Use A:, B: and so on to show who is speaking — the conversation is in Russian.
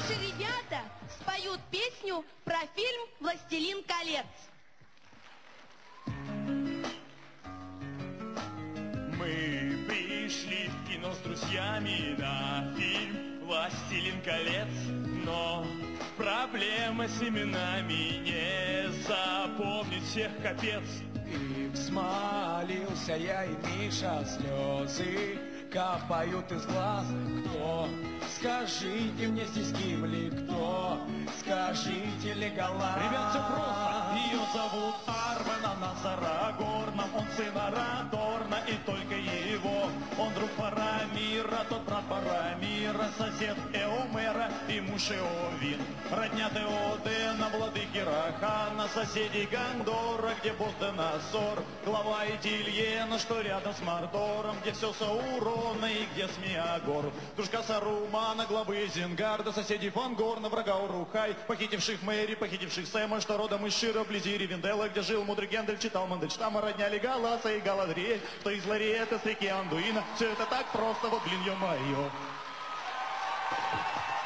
A: Наши ребята споют песню про фильм «Властелин колец».
B: Мы пришли в кино с друзьями на фильм «Властелин колец», но проблема с именами, не запомнить всех капец.
C: И взмолился я, и Миша, слезы капают из глаз. Кто? Скажите мне здесь Гимли, кто? Скажите Леголас.
B: Ребят, все просто. Ее зовут Арвен, она с Арагорном. Он сын Арадорна, и только его. Он друг Парамира, тот брат Парамира, сосед Эомера и муж Эовин. Родня Теодена, владыки Рахана, соседей Гандора, где босс Денасор. Глава Итильена, что рядом с Мордором, где все Саурона и где Смиагор. Дружка Сарумана, главы Изенгарда, соседей Фангорна, врага Урухай, похитивших Мэри, похитивших Сэма, что родом из Шира, вблизи Ривенделла, где жил мудрый Гендель, читал Мандельштама, родня Леголаса и Галадриэль, что из Лариэта с реки Андуина. Все это так просто, вот блин, ё-моё.